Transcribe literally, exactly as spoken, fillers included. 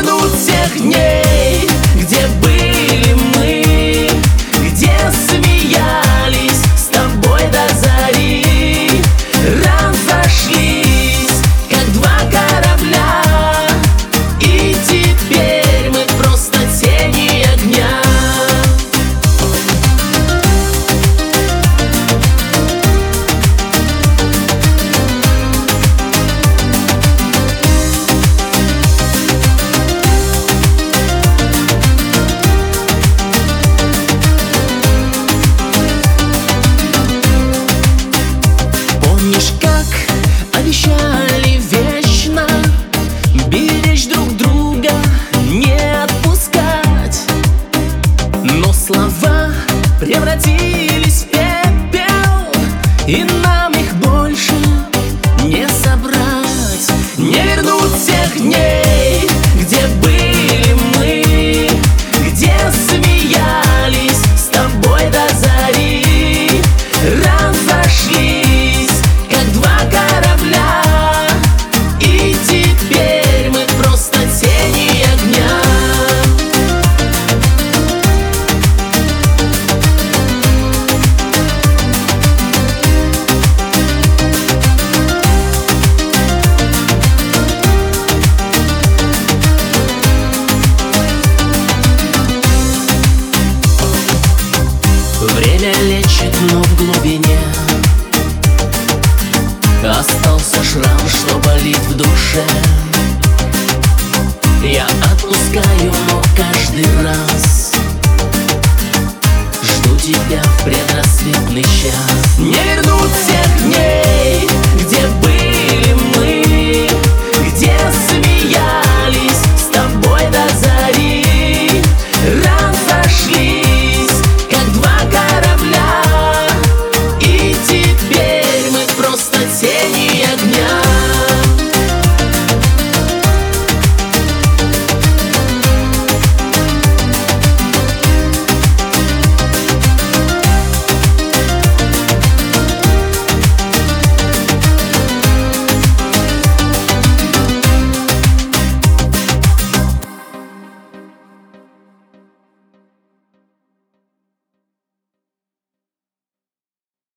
вернуть тех дней, где были мы, где смеялись с тобой до зари. Разошлись, как два корабля, и теперь мы просто тени огня. Помнишь, как обещали вечно беречь друг друга, не отпускать? Но слова превратились в пепел, и нам их больше не собрать. Не вернуть тех дней, где были мы, где смеялись с тобой до зари. Разошлись, как два корабля, и теперь мы просто тени огня. Время лечит, но в глубине остался шрам, что болит в душе. Я отпускаю, но каждый раз жду тебя в предрассветный час. Не